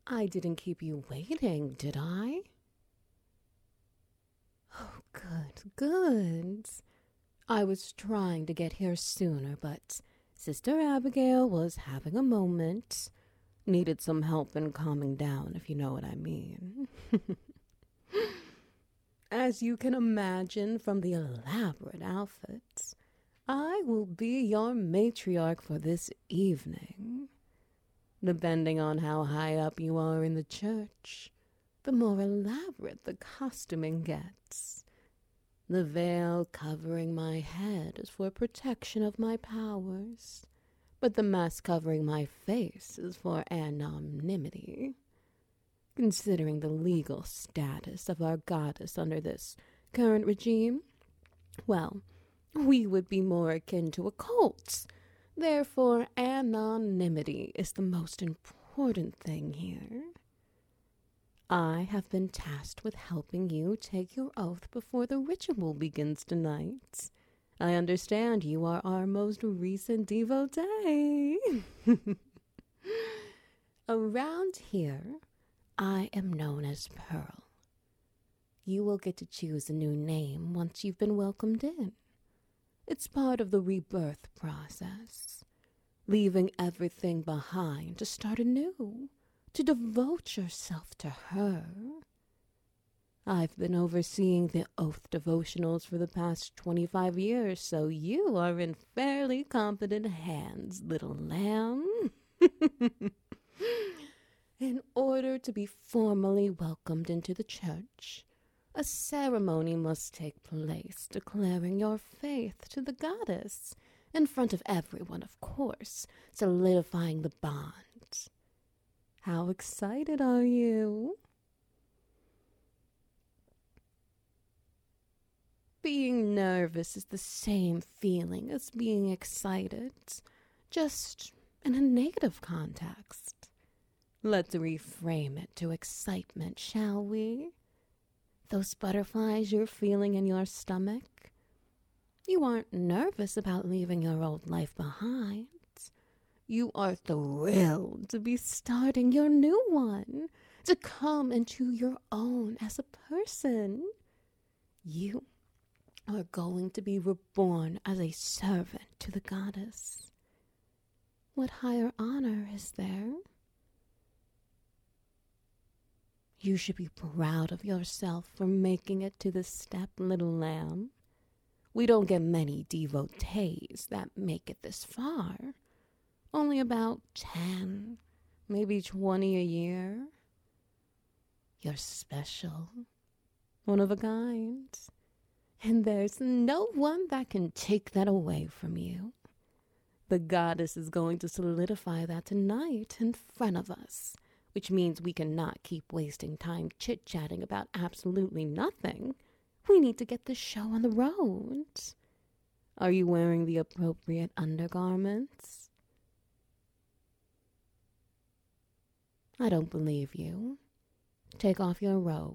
I didn't keep you waiting, did I? Oh, good, good. I was trying to get here sooner, but Sister Abigail was having a moment. Needed some help in calming down, if you know what I mean. As you can imagine from the elaborate outfits, I will be your matriarch for this evening. Depending on how high up you are in the church, the more elaborate the costuming gets. The veil covering my head is for protection of my powers, but the mask covering my face is for anonymity. Considering the legal status of our goddess under this current regime, well, we would be more akin to a cult. Therefore, anonymity is the most important thing here. I have been tasked with helping you take your oath before the ritual begins tonight. I understand you are our most recent devotee. Around here, I am known as Pearl. You will get to choose a new name once you've been welcomed in. It's part of the rebirth process, leaving everything behind to start anew, to devote yourself to her. I've been overseeing the Oath devotionals for the past 25 years, so you are in fairly competent hands, little lamb. In order to be formally welcomed into the church, a ceremony must take place declaring your faith to the goddess, in front of everyone, of course, solidifying the bond. How excited are you? Being nervous is the same feeling as being excited, just in a negative context. Let's reframe it to excitement, shall we? Those butterflies you're feeling in your stomach? You aren't nervous about leaving your old life behind. You are thrilled to be starting your new one, to come into your own as a person. You are going to be reborn as a servant to the goddess. What higher honor is there? You should be proud of yourself for making it to this step, little lamb. We don't get many devotees that make it this far. Only about 10, maybe 20 a year. You're special, one of a kind. And there's no one that can take that away from you. The goddess is going to solidify that tonight in front of us, which means we cannot keep wasting time chit-chatting about absolutely nothing. We need to get this show on the road. Are you wearing the appropriate undergarments? I don't believe you. Take off your robe.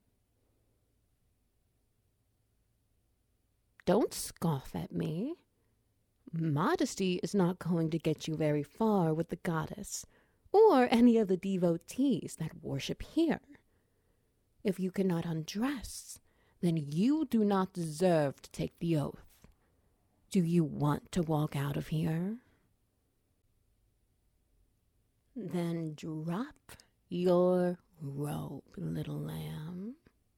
Don't scoff at me. Modesty is not going to get you very far with the goddess or any of the devotees that worship here. If you cannot undress, then you do not deserve to take the oath. Do you want to walk out of here? Then drop your robe, little lamb.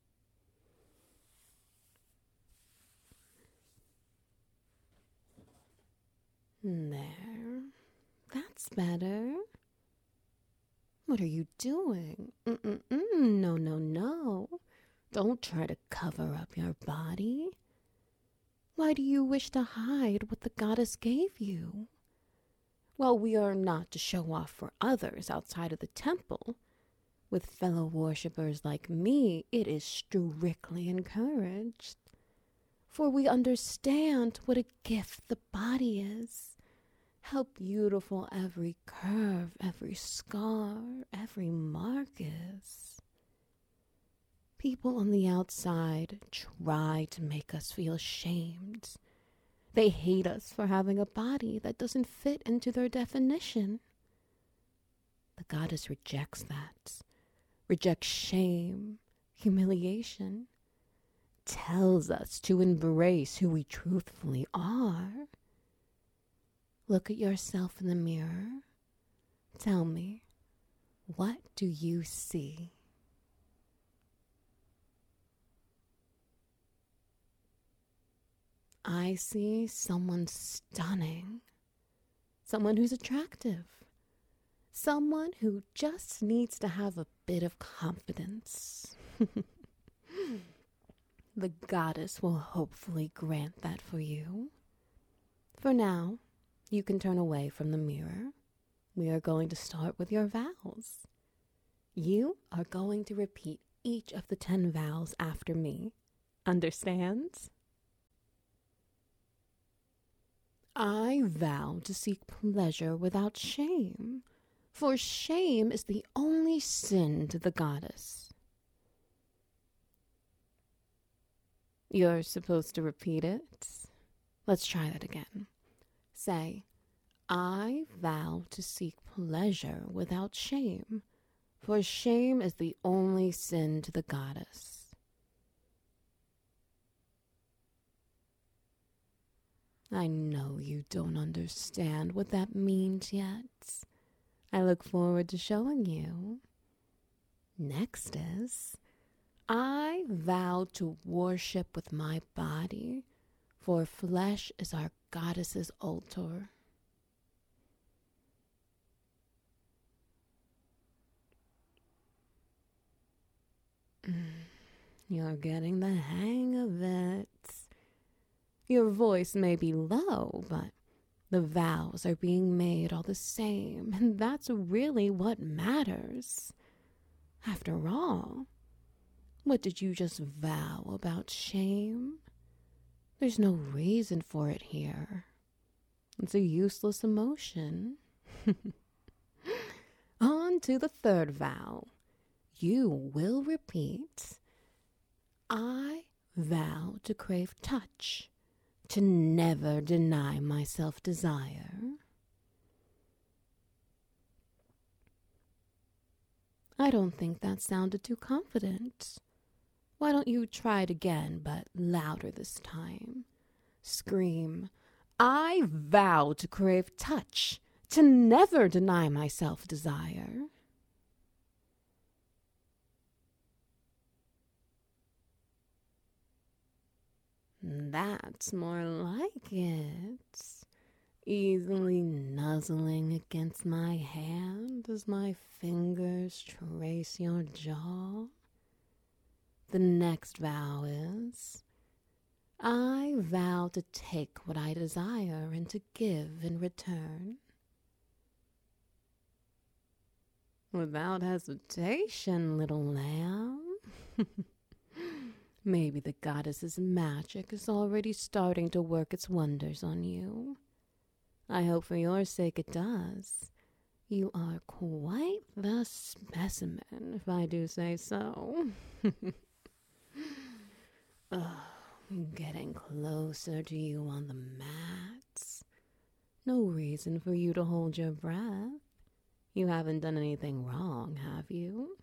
There. That's better. What are you doing? No, no, no. Don't try to cover up your body. Why do you wish to hide what the goddess gave you? Well, we are not to show off for others outside of the temple. With fellow worshippers like me, it is strictly encouraged. For we understand what a gift the body is. How beautiful every curve, every scar, every mark is. People on the outside try to make us feel shamed. They hate us for having a body that doesn't fit into their definition. The the goddess rejects that, rejects shame, humiliation, tells us to embrace who we truthfully are. Look at yourself in the mirror. Tell me, what do you see? I see someone stunning, someone who's attractive, someone who just needs to have a bit of confidence. The goddess will hopefully grant that for you. For now, you can turn away from the mirror. We are going to start with your vows. You are going to repeat each of the 10 vows after me. Understand? I vow to seek pleasure without shame, for shame is the only sin to the goddess. You're supposed to repeat it. Let's try that again. Say, I vow to seek pleasure without shame, for shame is the only sin to the goddess. I know you don't understand what that means yet. I look forward to showing you. Next is, I vow to worship with my body, for flesh is our goddess's altar. You're getting the hang of it. Your voice may be low, but the vows are being made all the same, and that's really what matters. After all, what did you just vow about shame? There's no reason for it here. It's a useless emotion. On to the third vow. You will repeat, I vow to crave touch, to never deny myself desire. I don't think that sounded too confident. Why don't you try it again, but louder this time? Scream, I vow to crave touch, to never deny myself desire. That's more like it. Easily nuzzling against my hand as my fingers trace your jaw. The next vow is, I vow to take what I desire and to give in return. Without hesitation, little lamb. Maybe the goddess's magic is already starting to work its wonders on you. I hope for your sake it does. You are quite the specimen, if I do say so. Getting closer to you on the mats. No reason for you to hold your breath. You haven't done anything wrong, have you?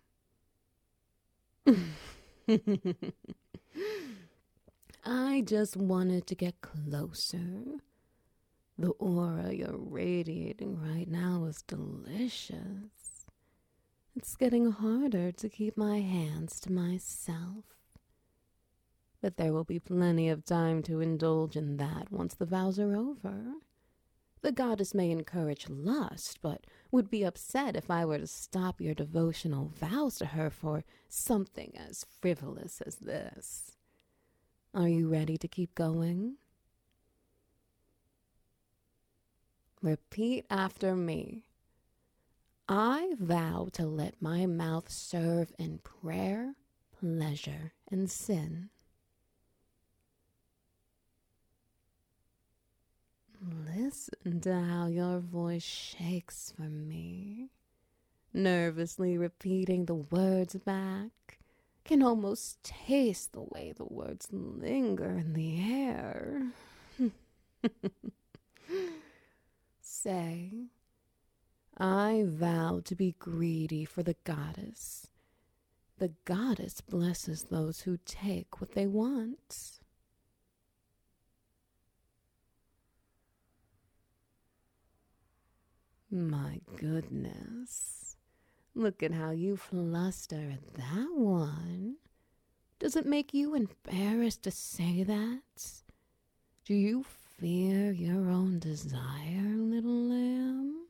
I just wanted to get closer. The aura you're radiating right now is delicious. It's getting harder to keep my hands to myself. But there will be plenty of time to indulge in that once the vows are over. The goddess may encourage lust, but would be upset if I were to stop your devotional vows to her for something as frivolous as this. Are you ready to keep going? Repeat after me. I vow to let my mouth serve in prayer, pleasure, and sin. Listen to how your voice shakes for me. Nervously repeating the words back. Can almost taste the way the words linger in the air. Say, I vow to be greedy for the goddess. The goddess blesses those who take what they want. My goodness. Look at how you fluster at that one. Does it make you embarrassed to say that? Do you fear your own desire, little lamb?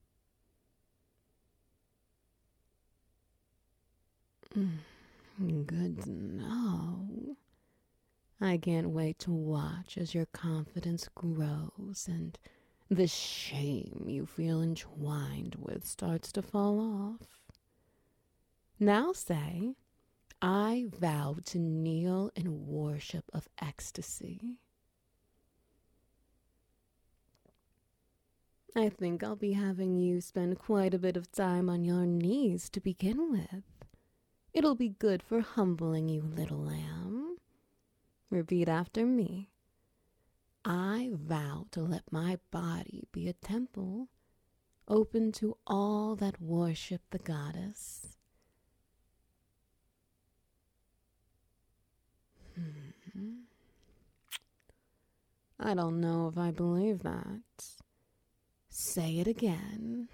Good to know. I can't wait to watch as your confidence grows and the shame you feel entwined with starts to fall off. Now say, I vow to kneel in worship of ecstasy. I think I'll be having you spend quite a bit of time on your knees to begin with. It'll be good for humbling you, little lamb. Repeat after me. I vow to let my body be a temple, open to all that worship the goddess. I don't know if I believe that. Say it again.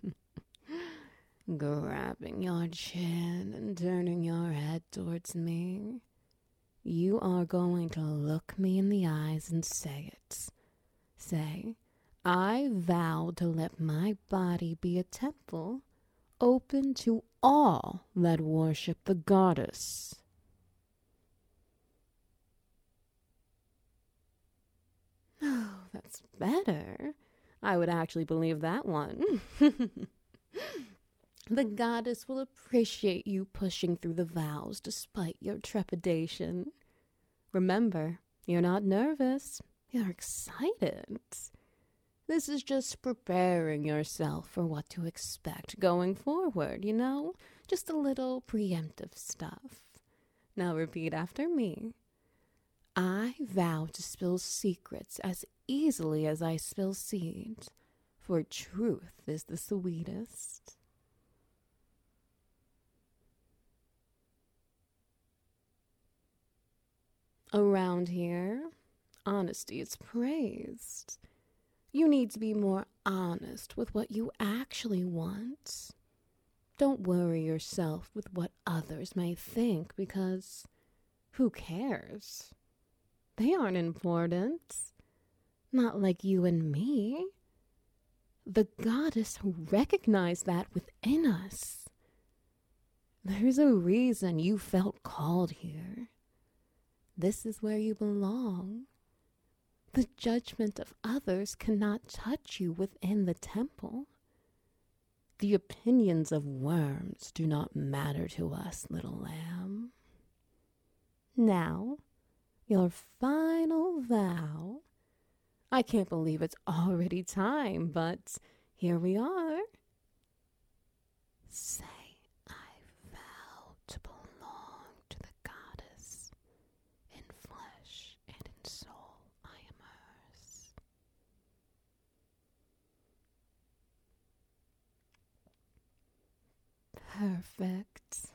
Grabbing your chin and turning your head towards me. You are going to look me in the eyes and say it. Say, I vow to let my body be a temple, open to all that worship the goddess. Oh, that's better. I would actually believe that one. The goddess will appreciate you pushing through the vows despite your trepidation. Remember, you're not nervous. You're excited. This is just preparing yourself for what to expect going forward, you know? Just a little preemptive stuff. Now repeat after me. I vow to spill secrets as easily as I spill seeds, for truth is the sweetest. Around here, honesty is praised. You need to be more honest with what you actually want. Don't worry yourself with what others may think, because who cares? They aren't important. Not like you and me. The goddess recognized that within us. There's a reason you felt called here. This is where you belong. The judgment of others cannot touch you within the temple. The opinions of worms do not matter to us, little lamb. Now, your final vow. I can't believe it's already time, but here we are. Say, I vow to belong to the goddess. In flesh and in soul, I am hers. Perfect.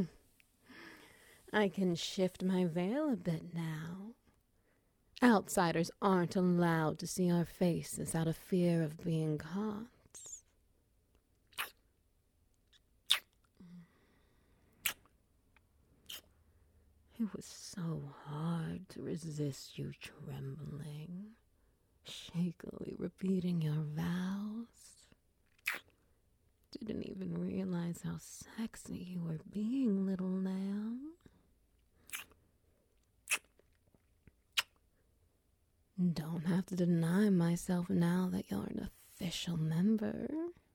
I can shift my veil a bit now. Outsiders aren't allowed to see our faces out of fear of being caught. It was so hard to resist you trembling, shakily repeating your vows. Didn't even realize how sexy you were being, little lamb. Don't have to deny myself now that you're an official member.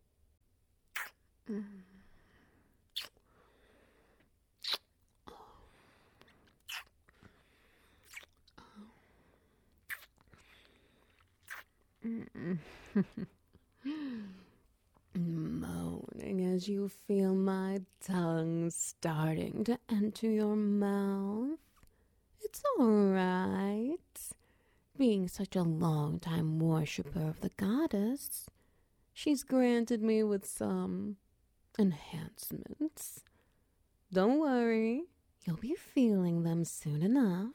Moaning as you feel my tongue starting to enter your mouth. It's all right. Being such a long-time worshiper of the goddess, she's granted me with some enhancements. Don't worry, you'll be feeling them soon enough.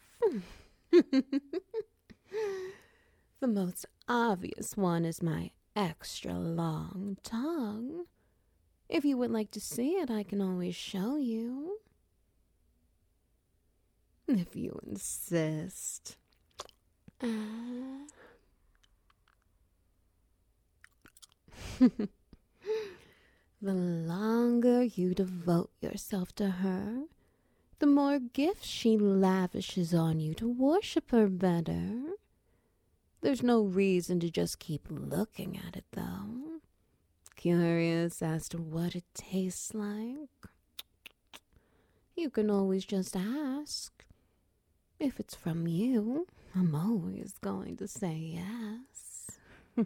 The most obvious one is my extra long tongue. If you would like to see it, I can always show you. If you insist. The longer you devote yourself to her, the more gifts she lavishes on you to worship her better. There's no reason to just keep looking at it, though. Curious as to what it tastes like? You can always just ask. If it's from you, I'm always going to say yes.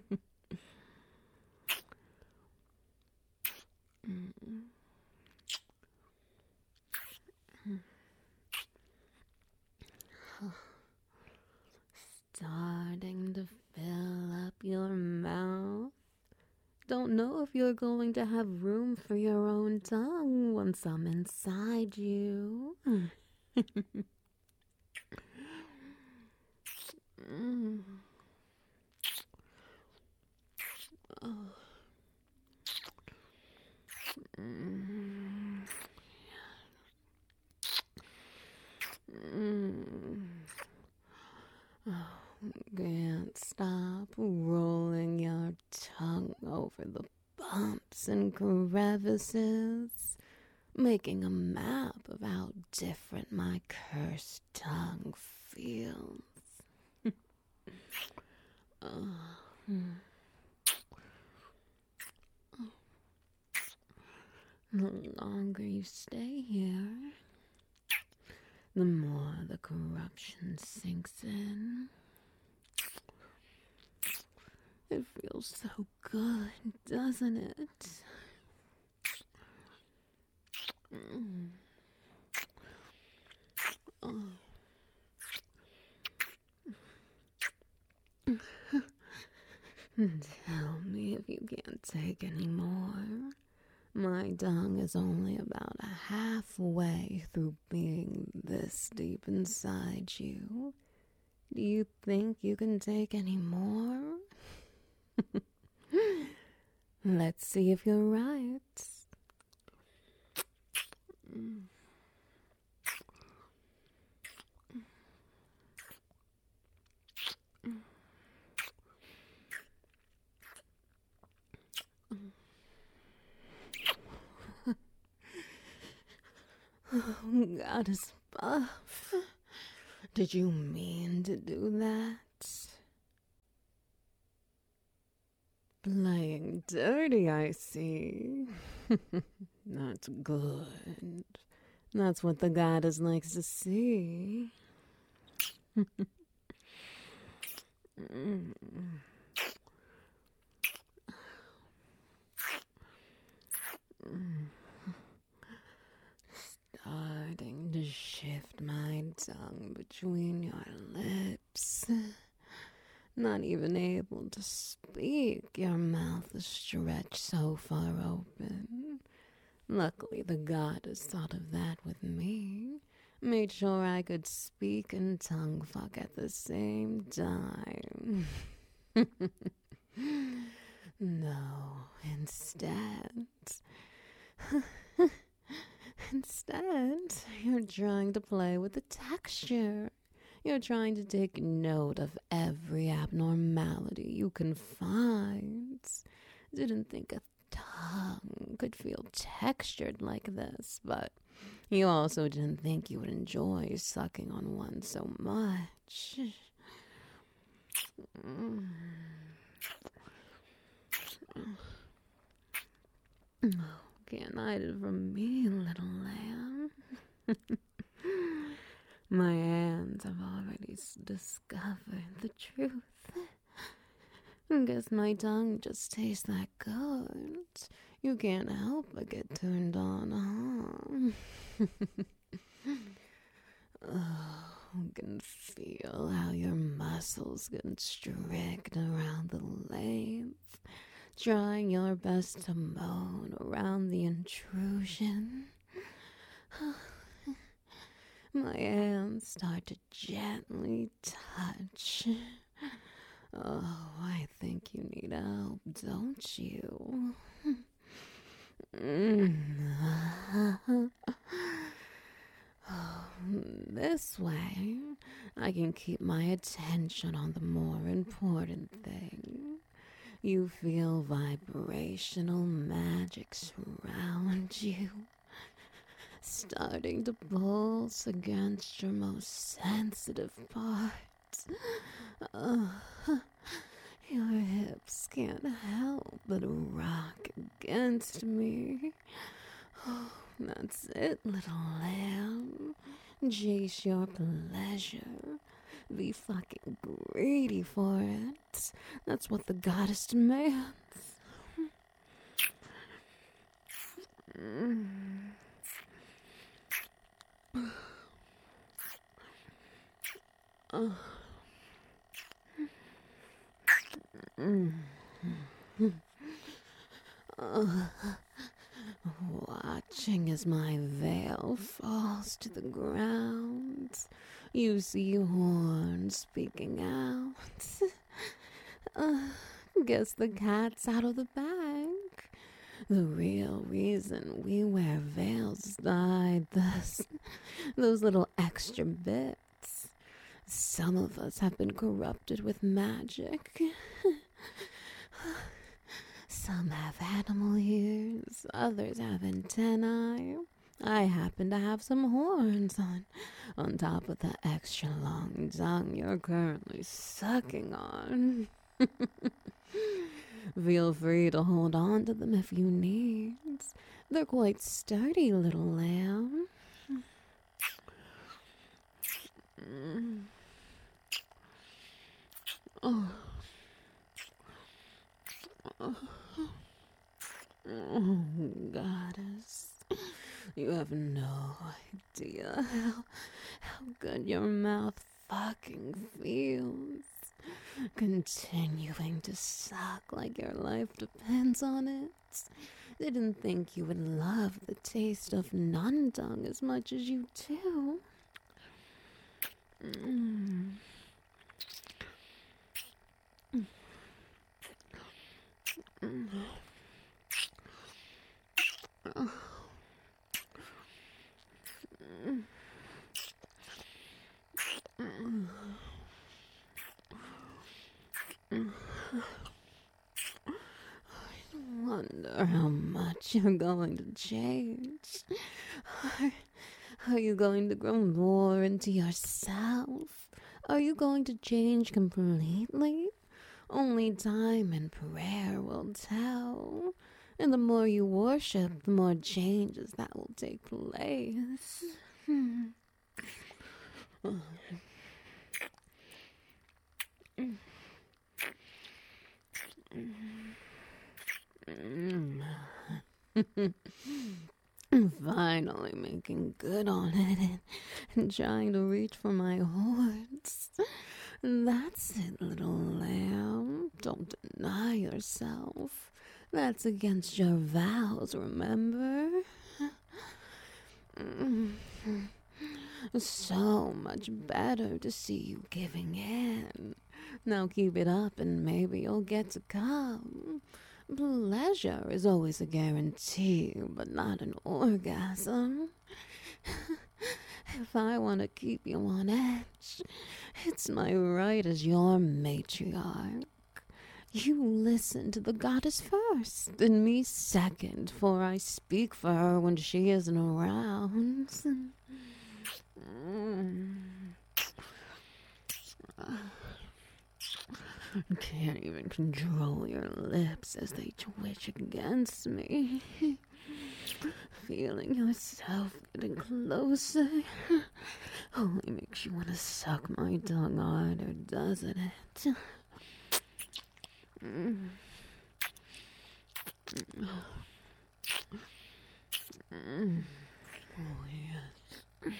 Starting to fill up your mouth. Don't know if you're going to have room for your own tongue once I'm inside you. Can't stop rolling your tongue over the bumps and crevices, making a map of how different my cursed tongue feels. The longer you stay here, the more the corruption sinks in. It feels so good, doesn't it? Tell me if you can't take any more. My tongue is only about halfway through being this deep inside you. Do you think you can take any more? Let's see if you're right. Oh, Goddess Buff. Did you mean to do that? Playing dirty, I see. That's good. That's what the goddess likes to see. Starting to shift my tongue between your lips. Not even able to speak, your mouth is stretched so far open. Luckily, the goddess thought of that with me. Made sure I could speak and tongue fuck at the same time. No, instead... Instead, you're trying to play with the texture. You're trying to take note of every abnormality you can find. Didn't think a tongue could feel textured like this, but you also didn't think you would enjoy sucking on one so much. Can't hide it from me, little lamb. My hands have already discovered the truth. Guess my tongue just tastes that good. You can't help but get turned on, huh? Oh, I can feel how your muscles constrict around the length, trying your best to moan around the intrusion. My hands start to gently touch. Oh, I think you need help, don't you? This way, I can keep my attention on the more important thing. You feel vibrational magic surround you, starting to pulse against your most sensitive parts. Your hips can't help but rock against me. Oh, that's it, little lamb. Chase your pleasure. Be fucking greedy for it. That's what the goddess demands. Watching as my veil falls to the ground, you see horns speaking out. Guess the cat's out of the bag. The real reason we wear veils is to hide those little extra bits. Some of us have been corrupted with magic. Some have animal ears, others have antennae. I happen to have some horns on top of the extra long tongue you're currently sucking on. Feel free to hold on to them if you need. They're quite sturdy, little lamb. Oh, goddess. You have no idea how good your mouth fucking feels. Continuing to suck like your life depends on it. Didn't think you would love the taste of nun tongue as much as you do. I wonder how much you're going to change. Are you going to grow more into yourself? Are you going to change completely? Only time and prayer will tell. And the more you worship, the more changes that will take place. Finally making good on it and trying to reach for my horns. That's it, little lamb. Don't deny yourself. That's against your vows, remember? So much better to see you giving in. Now keep it up and maybe you'll get to come. Pleasure is always a guarantee, but not an orgasm. If I want to keep you on edge, it's my right as your matriarch. You listen to the goddess first, and me second, for I speak for her when she isn't around. You can't even control your lips as they twitch against me. Feeling yourself getting closer only makes you want to suck my tongue harder, doesn't it? Oh, yes.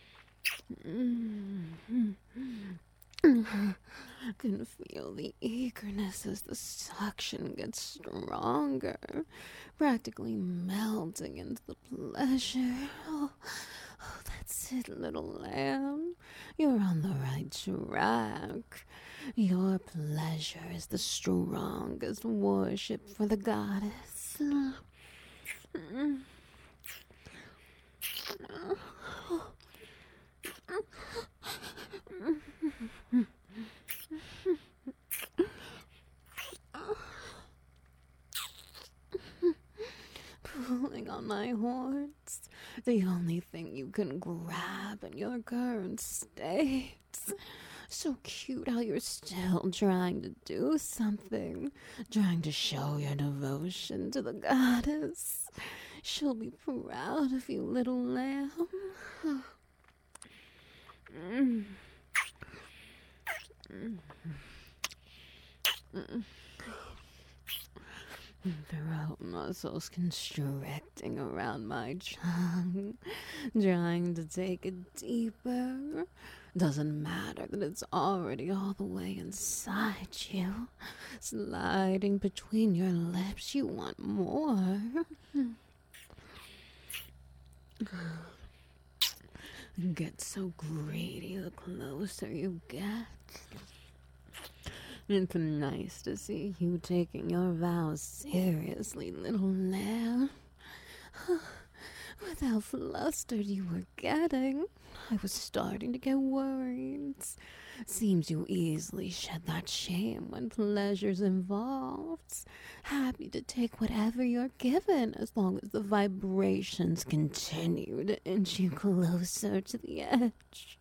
Can feel the eager eagerness as the suction gets stronger, practically melting into the pleasure. Oh, that's it, little lamb. You're on the right track. Your pleasure is the strongest worship for the goddess. Pulling on my horns, the only thing you can grab in your current state. So cute how you're still trying to do something, trying to show your devotion to the goddess. She'll be proud of you, little lamb. Throat muscles constricting around my tongue, trying to take it deeper. Doesn't matter that it's already all the way inside you, sliding between your lips. You want more. Get so greedy the closer you get. It's nice to see you taking your vows seriously, little lamb. With how flustered you were getting, I was starting to get worried. Seems you easily shed that shame when pleasure's involved. Happy to take whatever you're given as long as the vibrations continue to inch you closer to the edge.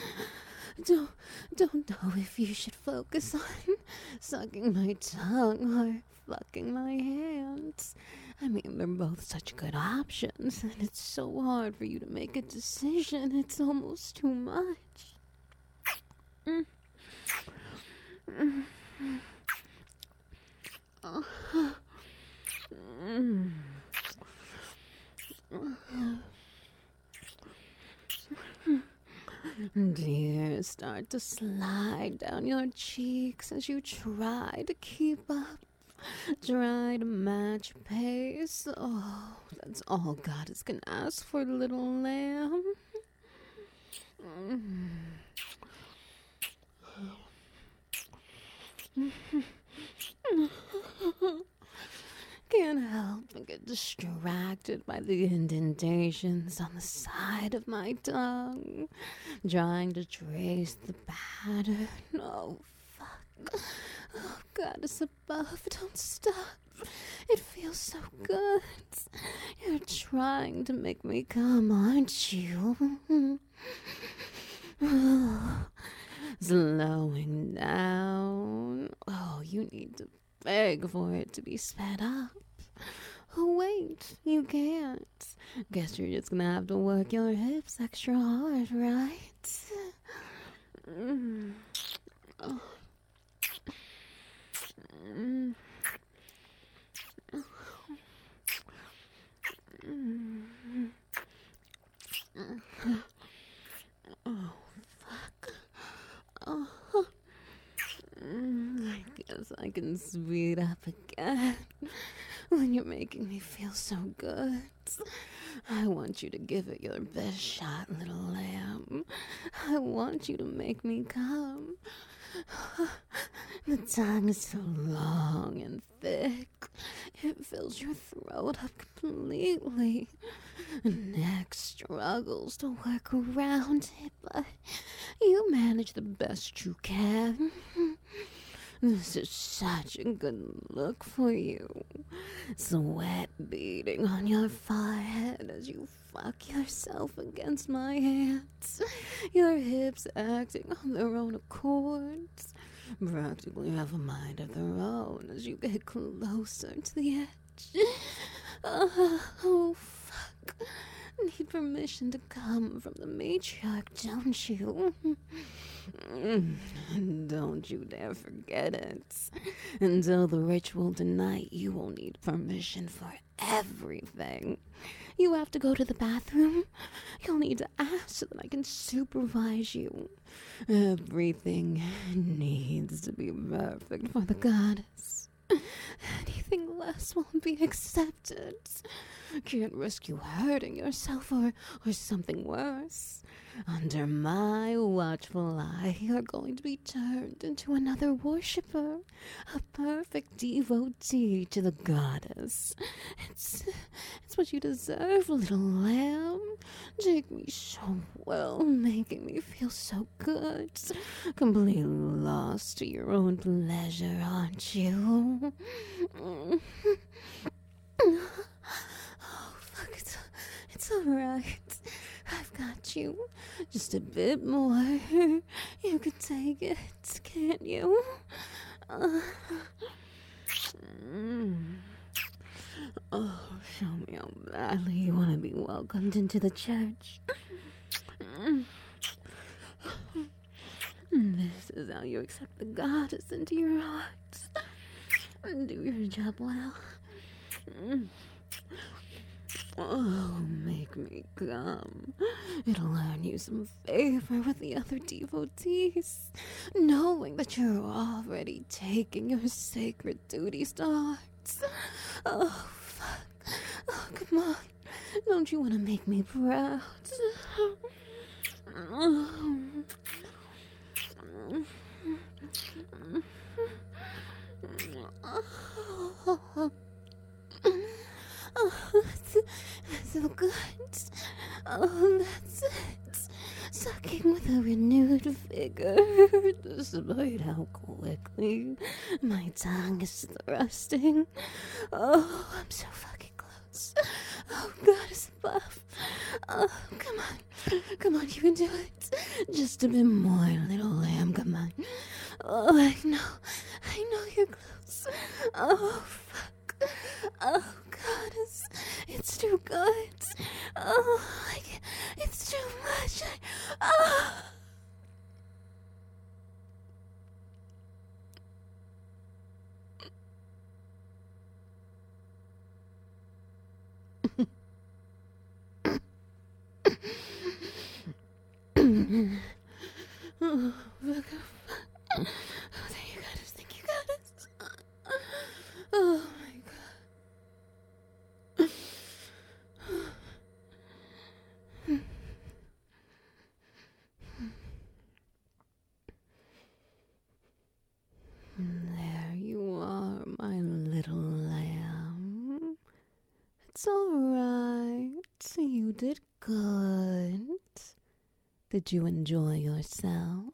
Don't know if you should focus on sucking my tongue or fucking my hands. I mean, they're both such good options, and it's so hard for you to make a decision. It's almost too much. Tears start to slide down your cheeks as you try to keep up. Try to match pace. Oh, that's all Goddess can ask for, little lamb. Can't help but get distracted by the indentations on the side of my tongue, trying to trace the pattern. Oh, fuck. Oh, Goddess above, don't stop. It feels so good. You're trying to make me come, aren't you? Slowing down. Oh, you need to beg for it to be sped up. Oh, wait, you can't. Guess you're just gonna have to work your hips extra hard, right? Oh. Oh, fuck. Oh. I guess I can speed up again when you're making me feel so good. I want you to give it your best shot, little lamb. I want you to make me come. The tongue is so long and thick. It fills your throat up completely. Neck struggles to work around it, but you manage the best you can. This is such a good look for you. Sweat beading on your forehead as you fuck yourself against my hands. Your hips acting on their own accords. Practically have a mind of their own as you get closer to the edge. Oh, fuck. need permission to come from the matriarch, don't you? Don't you dare forget it. Until the ritual tonight, you will need permission for everything. You have to go to the bathroom. You'll need to ask so that I can supervise you. Everything needs to be perfect for the goddess. Anything less won't be accepted. Can't risk you hurting yourself or something worse. Under my watchful eye, you're going to be turned into another worshipper, a perfect devotee to the goddess. It's what you deserve, little lamb. Take me so well, making me feel so good. Completely lost to your own pleasure, aren't you? Oh, fuck, it's alright. I've got you. Just a bit more. You can take it, can't you? Oh, show me how badly you want to be welcomed into the church. This is how you accept the goddess into your hearts. Do your job well. Oh, make me come. It'll earn you some favor with the other devotees, knowing that you're already taking your sacred duties to heart. Oh, fuck. Oh, come on. Don't you want to make me proud? Oh, that's so good. Oh, that's it. Sucking with a renewed vigor, despite how quickly my tongue is thrusting. Oh, I'm so fucking close. Oh, God is above. Oh, come on. Come on, you can do it. Just a bit more, little lamb, come on. Oh, I know you're close. Oh, fuck. Oh, goddess, it's too good. Oh, it's too much. Oh. Oh, thank you, goddess. Thank you, goddess. Oh, my God. There you are, my little lamb. It's all right. You did good. Did you enjoy yourself?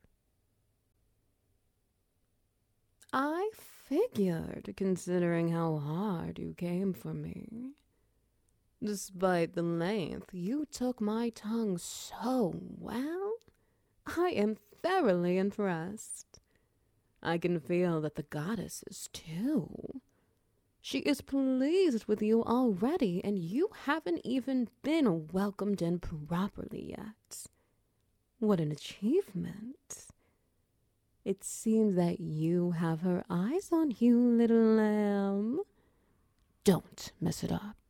I figured, considering how hard you came for me. Despite the length, you took my tongue so well. I am thoroughly impressed. I can feel that the goddess is too. She is pleased with you already, and you haven't even been welcomed in properly yet. What an achievement. It seems that you have her eyes on you, little lamb. Don't mess it up.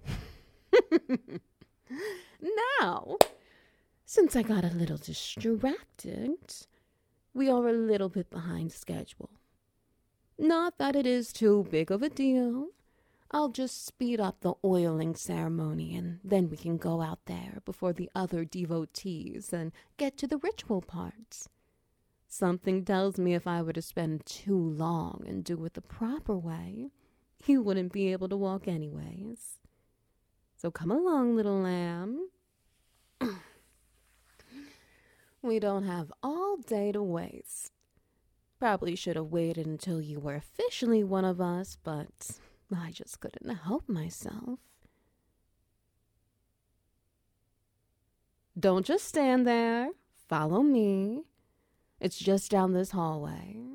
Now, since I got a little distracted, we are a little bit behind schedule. Not that it is too big of a deal. I'll just speed up the oiling ceremony and then we can go out there before the other devotees and get to the ritual parts. Something tells me if I were to spend too long and do it the proper way, you wouldn't be able to walk anyways. So come along, little lamb. We don't have all day to waste. Probably should have waited until you were officially one of us, but I just couldn't help myself. Don't just stand there. Follow me. It's just down this hallway.